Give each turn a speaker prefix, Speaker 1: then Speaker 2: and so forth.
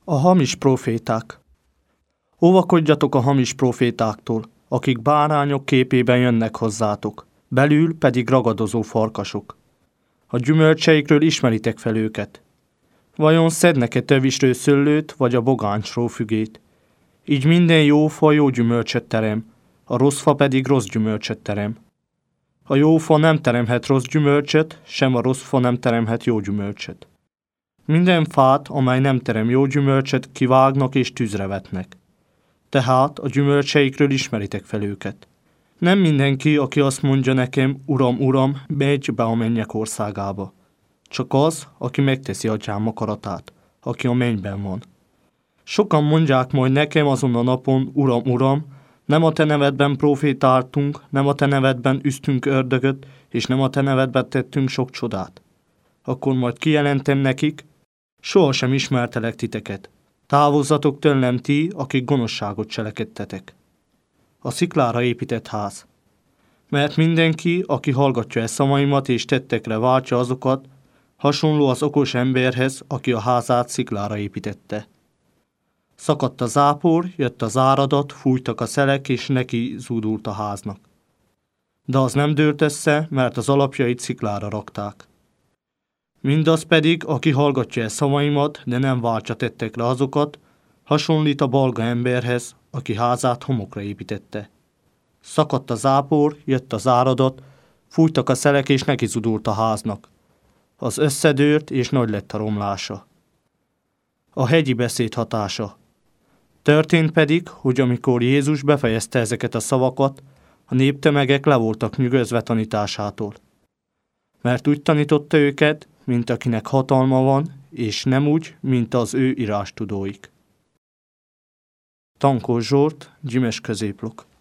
Speaker 1: A hamis próféták. Óvakodjatok a hamis prófétáktól, akik bárányok képében jönnek hozzátok, belül pedig ragadozó farkasok. A gyümölcseikről ismeritek fel őket. Vajon szednek-e tövisről szőlőt, vagy a bogáncsról fügét? Így minden jó fa jó gyümölcsöt terem, a rossz fa pedig rossz gyümölcsöt terem. A jó fa nem teremhet rossz gyümölcsöt, sem a rossz fa nem teremhet jó gyümölcsöt. Minden fát, amely nem terem jó gyümölcsöt, kivágnak és tűzre vetnek. Tehát a gyümölcseikről ismeritek fel őket. Nem mindenki, aki azt mondja nekem, Uram, Uram, megy be a mennyek országába. Csak az, aki megteszi atyám akaratát, aki a mennyben van. Sokan mondják majd nekem azon a napon, Uram, Uram, nem a te nevedben profétáltunk, nem a te nevedben üztünk ördögöt, és nem a te nevedben tettünk sok csodát. Akkor majd kijelentem nekik, sohasem ismertelek titeket. Távozzatok tőlem ti, akik gonoszságot cselekedtetek. A sziklára épített ház. Mert mindenki, aki hallgatja e szavaimat és tettekre váltja azokat, hasonló az okos emberhez, aki a házát sziklára építette. Szakadt a zápor, jött az áradat, fújtak a szelek, és neki zúdult a háznak. De az nem dőlt össze, mert az alapjait sziklára rakták. Mindaz pedig, aki hallgatja e szavaimat, de nem váltja tettekre azokat, hasonlít a balga emberhez, aki házát homokra építette. Szakadt a zápor, jött az áradat, fújtak a szelek, és neki zúdult a háznak. Az összedőlt, és nagy lett a romlása. A hegyi beszéd hatása. Történt pedig, hogy amikor Jézus befejezte ezeket a szavakat, a néptömegek le voltak nyűgözve tanításától. Mert úgy tanította őket, mint akinek hatalma van, és nem úgy, mint az ő írástudóik. Tankós Zsolt, Gyimes középlok.